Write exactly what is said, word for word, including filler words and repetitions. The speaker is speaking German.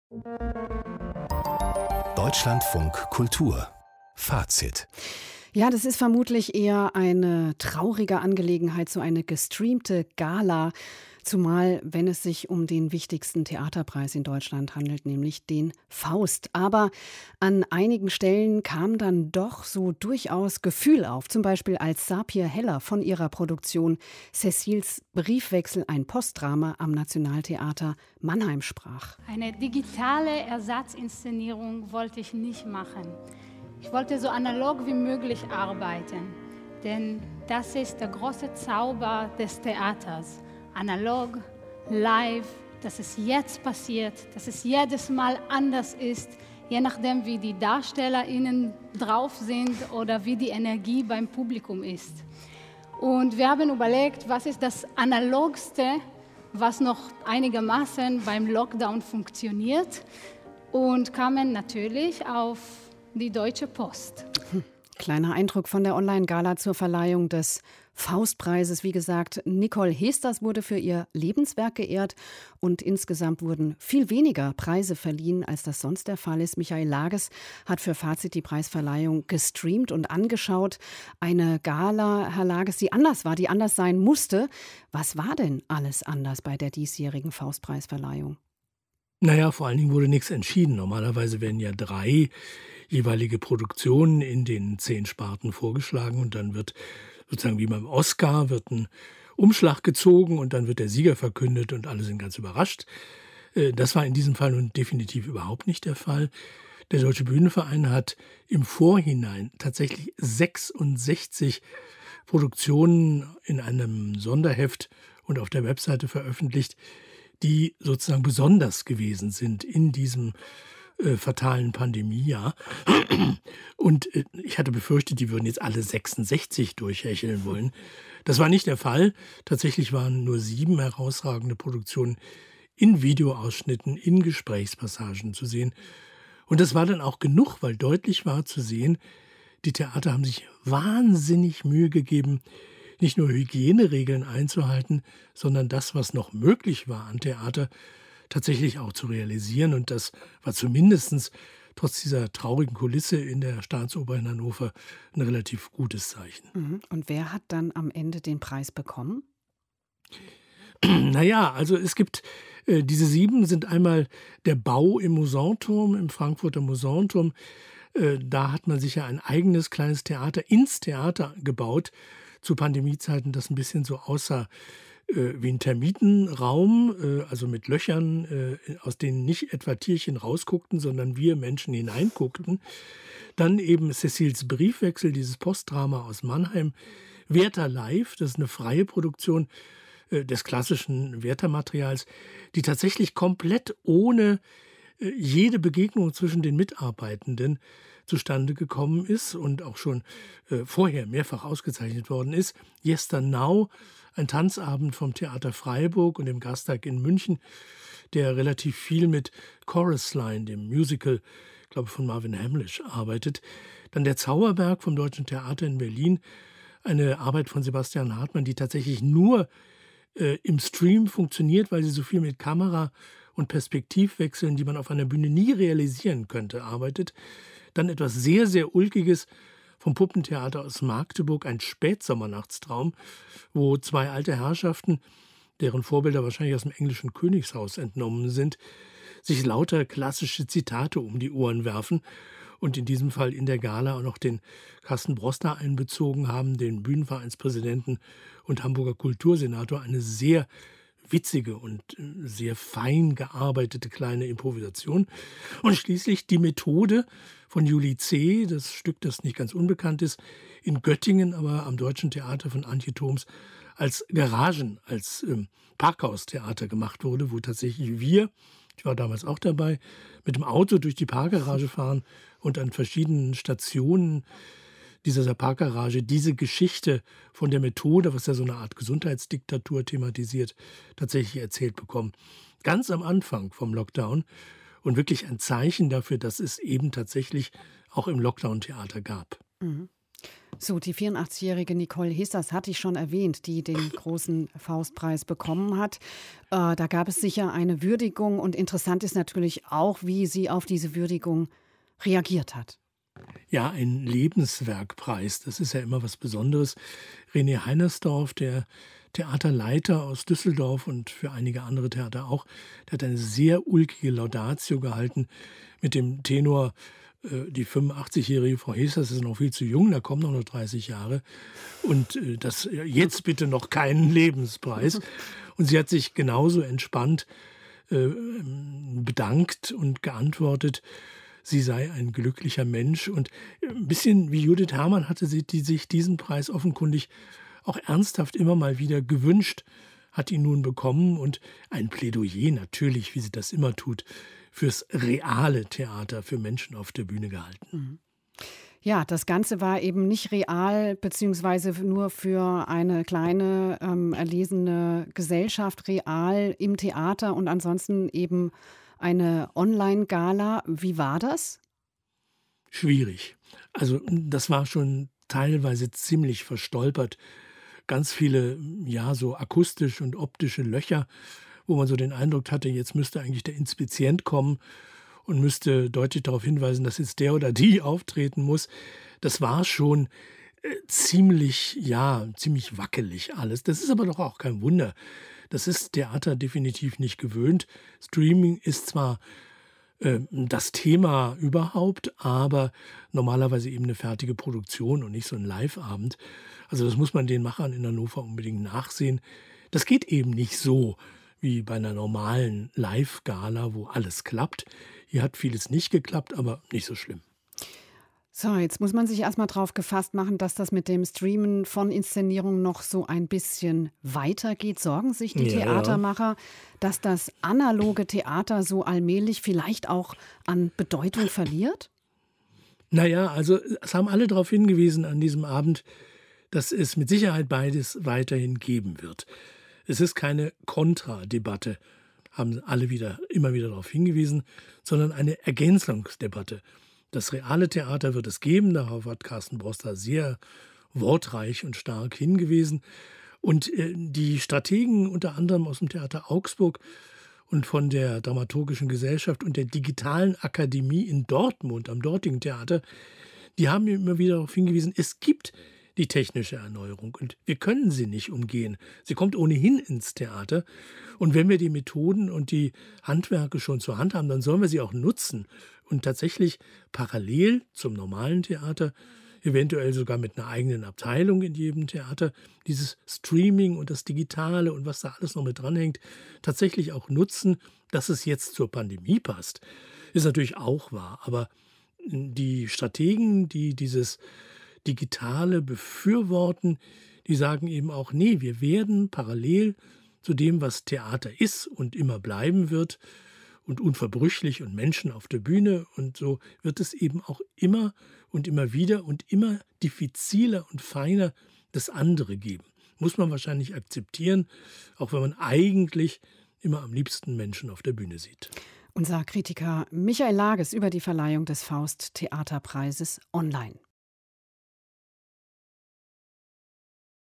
Deutschlandfunk Kultur Fazit. Ja, das ist vermutlich eher eine traurige Angelegenheit, so eine gestreamte Gala. Zumal, wenn es sich um den wichtigsten Theaterpreis in Deutschland handelt, nämlich den Faust. Aber an einigen Stellen kam dann doch so durchaus Gefühl auf. Zum Beispiel als Sapir Heller von ihrer Produktion Cecils Briefwechsel, ein Postdrama am Nationaltheater Mannheim sprach. Eine digitale Ersatzinszenierung wollte ich nicht machen. Ich wollte so analog wie möglich arbeiten. Denn das ist der große Zauber des Theaters. Analog, live, dass es jetzt passiert, dass es jedes Mal anders ist, je nachdem, wie die DarstellerInnen drauf sind oder wie die Energie beim Publikum ist. Und wir haben überlegt, was ist das Analogste, was noch einigermaßen beim Lockdown funktioniert, und kamen natürlich auf die Deutsche Post. Hm. Kleiner Eindruck von der Online-Gala zur Verleihung des Faustpreises. Wie gesagt, Nicole Heesters wurde für ihr Lebenswerk geehrt und insgesamt wurden viel weniger Preise verliehen, als das sonst der Fall ist. Michael Lages hat für Fazit die Preisverleihung gestreamt und angeschaut. Eine Gala, Herr Lages, die anders war, die anders sein musste. Was war denn alles anders bei der diesjährigen Faustpreisverleihung? Naja, vor allen Dingen wurde nichts entschieden. Normalerweise werden ja drei jeweilige Produktionen in den zehn Sparten vorgeschlagen und dann wird sozusagen wie beim Oscar wird ein Umschlag gezogen und dann wird der Sieger verkündet und alle sind ganz überrascht. Das war in diesem Fall nun definitiv überhaupt nicht der Fall. Der Deutsche Bühnenverein hat im Vorhinein tatsächlich sechsundsechzig Produktionen in einem Sonderheft und auf der Webseite veröffentlicht, die sozusagen besonders gewesen sind in diesem äh, fatalen Pandemiejahr. Und äh, ich hatte befürchtet, die würden jetzt alle sechsundsechzig durchhecheln wollen. Das war nicht der Fall. Tatsächlich waren nur sieben herausragende Produktionen in Videoausschnitten, in Gesprächspassagen zu sehen. Und das war dann auch genug, weil deutlich war zu sehen, die Theater haben sich wahnsinnig Mühe gegeben, nicht nur Hygieneregeln einzuhalten, sondern das, was noch möglich war an Theater, tatsächlich auch zu realisieren. Und das war zumindest trotz dieser traurigen Kulisse in der Staatsoper in Hannover ein relativ gutes Zeichen. Und wer hat dann am Ende den Preis bekommen? Naja, also es gibt, äh, diese sieben sind einmal der Bau im Mousonturm, im Frankfurter Mousonturm. Äh, da hat man sich ja ein eigenes kleines Theater ins Theater gebaut, zu Pandemiezeiten, das ein bisschen so aussah äh, wie ein Termitenraum, äh, also mit Löchern, äh, aus denen nicht etwa Tierchen rausguckten, sondern wir Menschen hineinguckten. Dann eben Cecils Briefwechsel, dieses Postdrama aus Mannheim. Werther Live, das ist eine freie Produktion äh, des klassischen Werther-Materials, die tatsächlich komplett ohne äh, jede Begegnung zwischen den Mitarbeitenden zustande gekommen ist und auch schon äh, vorher mehrfach ausgezeichnet worden ist. Yesternow, ein Tanzabend vom Theater Freiburg und dem Gastag in München, der relativ viel mit Chorus Line, dem Musical, ich glaube von Marvin Hamlisch, arbeitet. Dann der Zauberberg vom Deutschen Theater in Berlin, eine Arbeit von Sebastian Hartmann, die tatsächlich nur äh, im Stream funktioniert, weil sie so viel mit Kamera und Perspektivwechseln, die man auf einer Bühne nie realisieren könnte, arbeitet. Dann etwas sehr, sehr Ulkiges vom Puppentheater aus Magdeburg, ein Spätsommernnachtstraum, wo zwei alte Herrschaften, deren Vorbilder wahrscheinlich aus dem englischen Königshaus entnommen sind, sich lauter klassische Zitate um die Ohren werfen und in diesem Fall in der Gala auch noch den Carsten Broster einbezogen haben, den Bühnenvereinspräsidenten und Hamburger Kultursenator, eine sehr witzige und sehr fein gearbeitete kleine Improvisation. Und schließlich die Methode von Julie C., das Stück, das nicht ganz unbekannt ist, in Göttingen, aber am Deutschen Theater von Antje Thoms, als Garagen, als ähm, Parkhaustheater gemacht wurde, wo tatsächlich wir, ich war damals auch dabei, mit dem Auto durch die Parkgarage fahren und an verschiedenen Stationen dieser Parkgarage diese Geschichte von der Methode, was ja so eine Art Gesundheitsdiktatur thematisiert, tatsächlich erzählt bekommen. Ganz am Anfang vom Lockdown und wirklich ein Zeichen dafür, dass es eben tatsächlich auch im Lockdown Theater gab. Mhm. So, die vierundachtzigjährige Nicole Hessers hatte ich schon erwähnt, die den großen Faustpreis bekommen hat. Äh, da gab es sicher eine Würdigung und interessant ist natürlich auch, wie sie auf diese Würdigung reagiert hat. Ja, ein Lebenswerkpreis, das ist ja immer was Besonderes. René Heinersdorf, der Theaterleiter aus Düsseldorf und für einige andere Theater auch, der hat eine sehr ulkige Laudatio gehalten mit dem Tenor, äh, die fünfundachtzigjährige Frau Hessers ist noch viel zu jung, da kommen noch nur dreißig Jahre und äh, das jetzt bitte noch keinen Lebenspreis. Und sie hat sich genauso entspannt äh, bedankt und geantwortet, sie sei ein glücklicher Mensch. Und ein bisschen wie Judith Herrmann hatte sie die sich diesen Preis offenkundig auch ernsthaft immer mal wieder gewünscht, hat ihn nun bekommen und ein Plädoyer natürlich, wie sie das immer tut, fürs reale Theater, für Menschen auf der Bühne gehalten. Ja, das Ganze war eben nicht real, beziehungsweise nur für eine kleine, ähm, erlesene Gesellschaft real im Theater und ansonsten eben eine Online-Gala. Wie war das? Schwierig. Also das war schon teilweise ziemlich verstolpert. Ganz viele, ja, so akustische und optische Löcher, wo man so den Eindruck hatte, jetzt müsste eigentlich der Inspizient kommen und müsste deutlich darauf hinweisen, dass jetzt der oder die auftreten muss. Das war schon äh, ziemlich, ja, ziemlich wackelig alles. Das ist aber doch auch kein Wunder. Das ist Theater definitiv nicht gewöhnt. Streaming ist zwar äh, das Thema überhaupt, aber normalerweise eben eine fertige Produktion und nicht so ein Live-Abend. Also das muss man den Machern in Hannover unbedingt nachsehen. Das geht eben nicht so wie bei einer normalen Live-Gala, wo alles klappt. Hier hat vieles nicht geklappt, aber nicht so schlimm. So, jetzt muss man sich erstmal drauf gefasst machen, dass das mit dem Streamen von Inszenierungen noch so ein bisschen weitergeht. Sorgen sich die Ja. Theatermacher, dass das analoge Theater so allmählich vielleicht auch an Bedeutung verliert? Naja, also es haben alle darauf hingewiesen an diesem Abend, dass es mit Sicherheit beides weiterhin geben wird. Es ist keine Kontradebatte, haben alle wieder, immer wieder darauf hingewiesen, sondern eine Ergänzungsdebatte. Das reale Theater wird es geben, darauf hat Carsten Broster sehr wortreich und stark hingewiesen. Und äh, die Strategen unter anderem aus dem Theater Augsburg und von der Dramaturgischen Gesellschaft und der Digitalen Akademie in Dortmund, am dortigen Theater, die haben immer wieder darauf hingewiesen, es gibt die technische Erneuerung und wir können sie nicht umgehen. Sie kommt ohnehin ins Theater und wenn wir die Methoden und die Handwerke schon zur Hand haben, dann sollen wir sie auch nutzen und tatsächlich parallel zum normalen Theater, eventuell sogar mit einer eigenen Abteilung in jedem Theater, dieses Streaming und das Digitale und was da alles noch mit dranhängt, tatsächlich auch nutzen. Dass es jetzt zur Pandemie passt, ist natürlich auch wahr, aber die Strategen, die dieses Digitale befürworten, die sagen eben auch, nee, wir werden parallel zu dem, was Theater ist und immer bleiben wird und unverbrüchlich und Menschen auf der Bühne und so wird es eben auch immer und immer wieder und immer diffiziler und feiner das andere geben. Muss man wahrscheinlich akzeptieren, auch wenn man eigentlich immer am liebsten Menschen auf der Bühne sieht. Unser Kritiker Michael Lages über die Verleihung des Faust-Theaterpreises online.